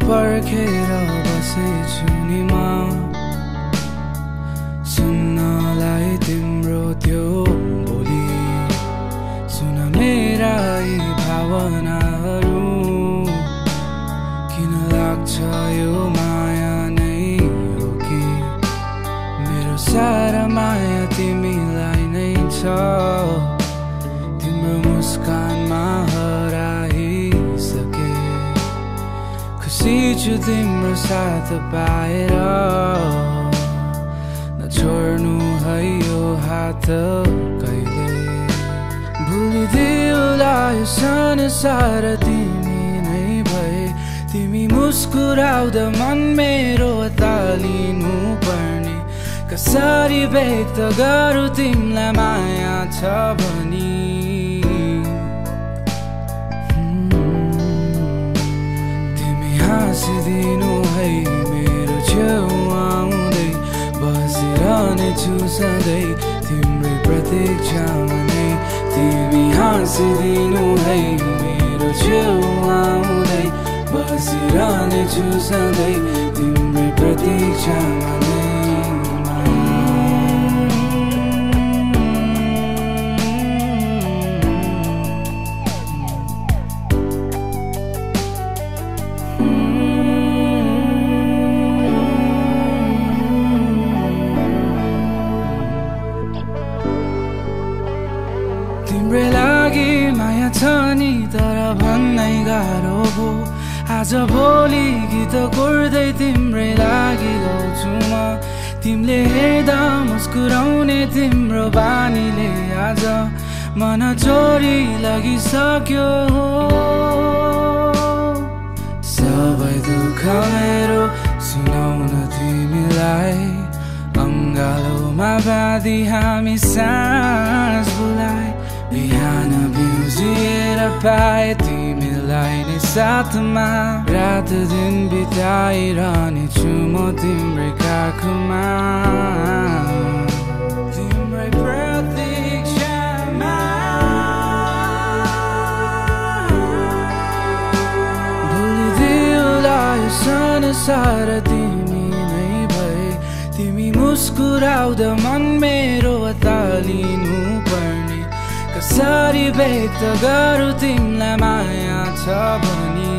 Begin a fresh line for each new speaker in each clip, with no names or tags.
पर्खेर बसेछु नि म सुन्नलाई तिम्रो त्यो बोली सुन मेरा यी भावनाहरू किन लाग्छ यो माया नै हो कि मेरो सारा माया तिमीलाई नै छ तिम्रो मुस्कानमा हराइसके खुसी छु तिम्रो साथ पाएर नछोड्नु है यो हात कहिले भुलिदेऊला यो संसार तिमी नै भए तिमी मुस्कुराउँदा मन मेरो तालिनु पर्ने कसरी व्यक्त गरौँ तिमीलाई माया छ भनी तिमी हाँसिदिनु है मेरो छेउ आउँदै बसिरहनेछु सधैँ तिम्रै प्रतीक्षामा नै तिमी हाँसिदिनु है मेरो छेउ आउँदै बसिरहनेछु सधैँ तिम्रै प्रतीक्षामा नै तिम्रै लागि माया छ नि तर भन्नै गाह्रो भो आज भोलि गीत कोर्दै तिम्रै लागि गाउँछु म तिमीले हेर्दा मुस्कुराउने तिम्रो बानीले आज मन चोरी लागिसक्यो सबै दुःख मेरो सुनाउन तिमीलाई अङ्गालोमा बाँधी हामी सास बुलाए बिहान बिउजिएर पाए तिमीलाई नै साथमा रात दिन बिताइरहनेछु म तिम्रै काखमा तिम्रै प्रतीक्षामा भुलिदेऊला यो संसार तिमी नै भए तिमी मुस्कुराउँदा मन मेरो तालिनु पर्ने कसरी व्यक्त गरौँ तिमीलाई माया छ भनी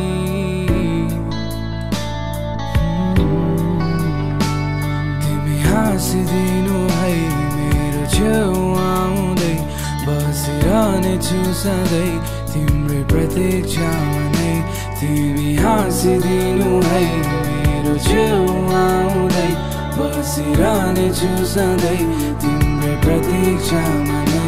तिमी हाँसिदिनु है मेरो छेउ आउँदै बसिरहनेछु सधैँ तिम्रै प्रतीक्षामा नै तिमी हाँसिदिनु है मेरो छेउ आउँदै बसिरहनेछु सधैँ तिम्रै प्रतीक्षामा नै